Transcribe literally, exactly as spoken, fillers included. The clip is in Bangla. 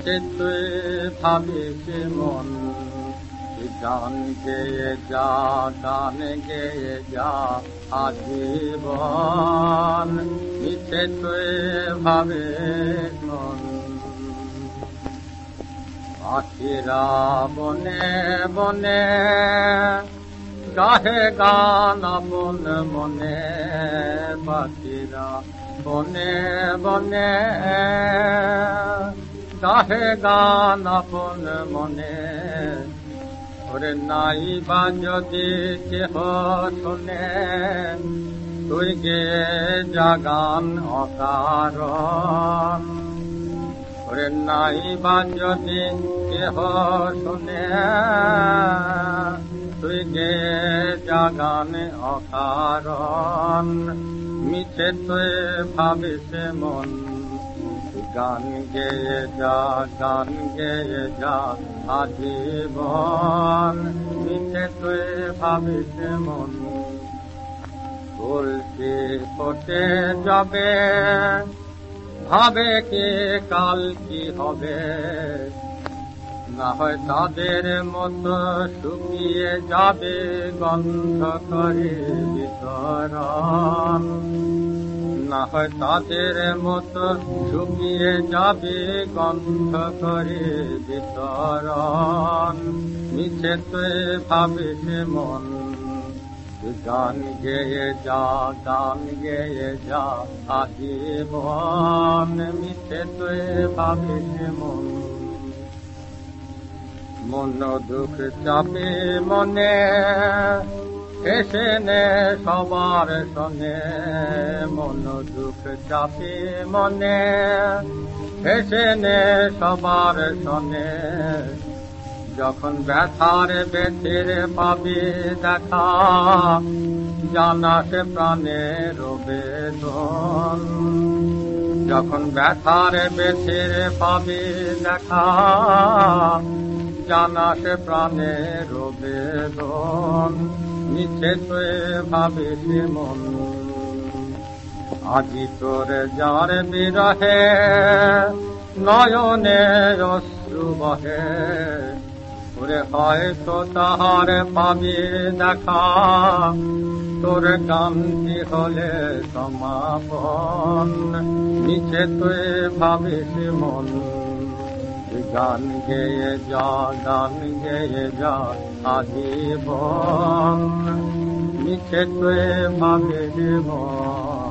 মিছে তুই ভাবিস মন, গান গেয়ে যা গান গেয়ে যা আজীবন, মিছে তুই ভাবিস মন। পাখিরা বনে বনে গাহে গান আপন মনে, পাখিরা বনে বনে গাহে গান আপন মনে। ওরে নাই বা যদি কেহ শোনে, তুই গে জাগান অকারণ। ওরে নাই বা যদি কেহ শোনে, তুই গে জাগান অকারণ। মিছে তুই ভাবিস মন, গান গেয়ে যা গান গেয়ে যা আজীবন, মিছে তুই ভাবিস মন। বলছি ফোটে যাবে, ভাবে কে কাল কি হবে, না হয় তাদের মতো শুকিয়ে যাবে গন্ধ করে বিতরণ। না হয় তাদের মতো শুকিয়ে যাবে গন্ধ করে বিতরণ। মিছে তুই ভাবিস মন, গান গেয়ে যা গান গেয়ে যা আজীবন, মিছে তুই ভাবিস মন। মন দুঃখ চাপে মনে, এসে নে সবার সনে। মন দুঃখ চাপে মনে, এসে নে সবার সনে। যখন ব্যথার বেথের পাবে দেখা, জানাস প্রাণের বেদন। যখন ব্যথার বেথের পাবে দেখা, জানাস প্রাণের বেদন। মিছে তুই ভাবিস মন, আজি তোর যার বিরহে নয়নে অশ্রু বহে। ওরে হয়তো তাহার পাবি দেখা, তোর গানটি হলে সমাপন। মিছে তুই ভাবিস মন, গান গেয়ে যা গান গেয়ে যা আজীবন, মিছে তুই ভাবিস মন।